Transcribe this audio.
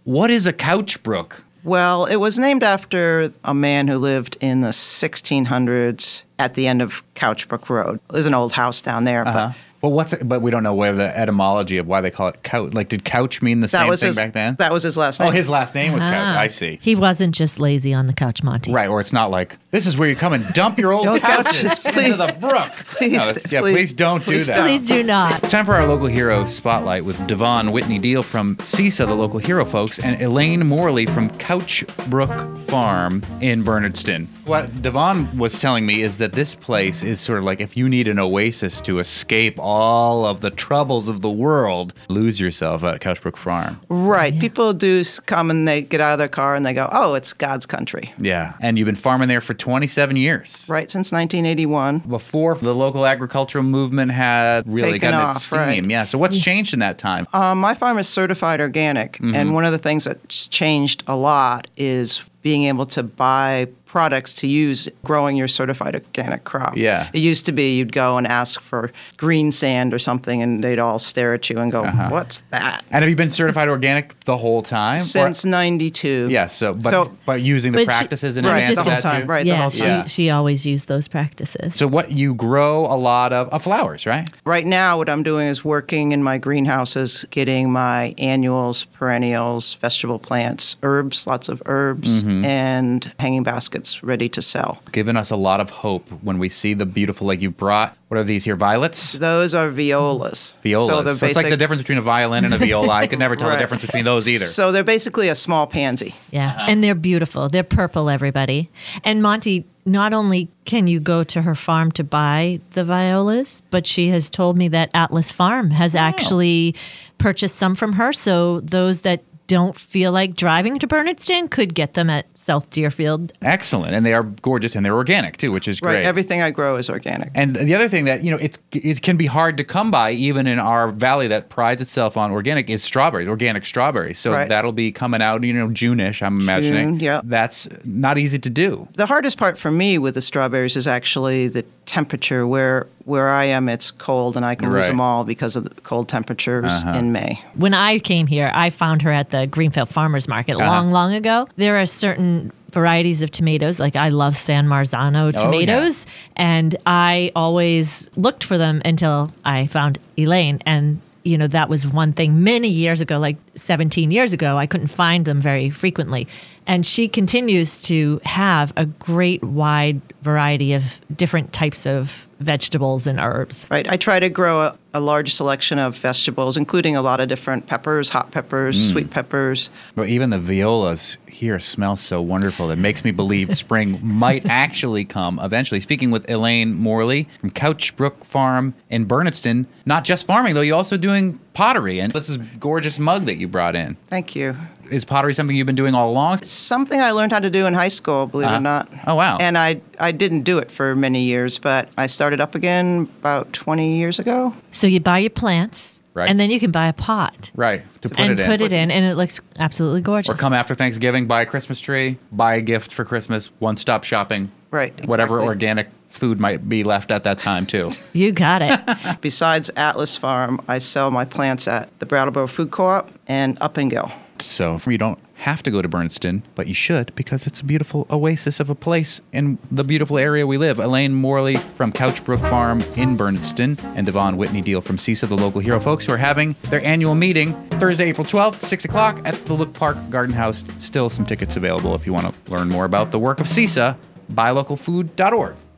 What is a couch brook? Well, it was named after a man who lived in the 1600s at the end of Couchbrook Road. There's an old house down there, But we don't know where the etymology of why they call it couch. Like, did couch mean the same thing back then? That was his last name. Oh, his last name was Couch. I see. He wasn't just lazy on the couch, Monty. Right, or it's not like, this is where you come and dump your old couches into the brook. Please don't do that. Please do not. Time for our local hero spotlight with Devon Whitney Deal from CISA, the local hero folks, and Elaine Morley from Couchbrook Farm in Bernardston. What Devon was telling me is that this place is sort of like if you need an oasis to escape all of the troubles of the world, lose yourself at Couchbrook Farm. Right. Yeah. People do come and they get out of their car and they go, oh, it's God's country. Yeah. And you've been farming there for 27 years. Right, since 1981. Before the local agricultural movement had really gotten its steam. Right. Yeah. So what's changed in that time? My farm is certified organic. And one of the things that's changed a lot is being able to buy products to use growing your certified organic crop. Yeah. It used to be you'd go and ask for green sand or something and they'd all stare at you and go, what's that? And have you been certified organic the whole time? Since 92. Yeah, but using the practices in advance the of whole that time. too? Right, the whole time. She always used those practices. So what you grow a lot of flowers, right? Right now what I'm doing is working in my greenhouses, getting my annuals, perennials, vegetable plants, herbs, lots of herbs, and hanging baskets ready to sell. Giving us a lot of hope when we see the beautiful, like you brought, what are these here, violets? Those are violas. Violas. So it's like the difference between a violin and a viola. I could never tell the difference between those either. So they're basically a small pansy. Yeah, and they're beautiful. They're purple, everybody. And Monty, not only can you go to her farm to buy the violas, but she has told me that Atlas Farm has actually purchased some from her. So those that don't feel like driving to Bernardston could get them at South Deerfield. Excellent. And they are gorgeous and they're organic too, which is great. Right. Everything I grow is organic. And the other thing that, it can be hard to come by even in our valley that prides itself on organic is strawberries, organic strawberries. So that'll be coming out, June-ish, I'm imagining. Yeah. That's not easy to do. The hardest part for me with the strawberries is actually the temperature. Where I am, it's cold and I can lose them all because of the cold temperatures in May. When I came here, I found her at the Greenfield Farmers Market long ago. There are certain varieties of tomatoes, like I love San Marzano tomatoes, and I always looked for them until I found Elaine. And that was one thing many years ago, like 17 years ago, I couldn't find them very frequently. And she continues to have a great wide variety of different types of vegetables and herbs. Right. I try to grow a large selection of vegetables, including a lot of different peppers, hot peppers, sweet peppers. Well, even the violas here smell so wonderful. It makes me believe spring might actually come eventually. Speaking with Elaine Morley from Couchbrook Farm in Bernardston, not just farming, though, you're also doing pottery. And this is a gorgeous mug that you brought in. Thank you. Is pottery something you've been doing all along? Something I learned how to do in high school, believe it or not. Oh, wow. And I didn't do it for many years, but I started up again about 20 years ago. So you buy your plants, and then you can buy a pot. Right, to put it in. And it looks absolutely gorgeous. Or come after Thanksgiving, buy a Christmas tree, buy a gift for Christmas, one-stop shopping. Right, exactly. Whatever organic food might be left at that time, too. You got it. Besides Atlas Farm, I sell my plants at the Brattleboro Food Co-op and Up and Gill. So you don't have to go to Bernardston, but you should because it's a beautiful oasis of a place in the beautiful area we live. Elaine Morley from Couchbrook Farm in Bernardston and Devon Whitney Deal from CISA, the local hero folks, who are having their annual meeting Thursday, April 12th, 6 o'clock at the Look Park Garden House. Still some tickets available if you want to learn more about the work of CISA. BuyLocalFood.org.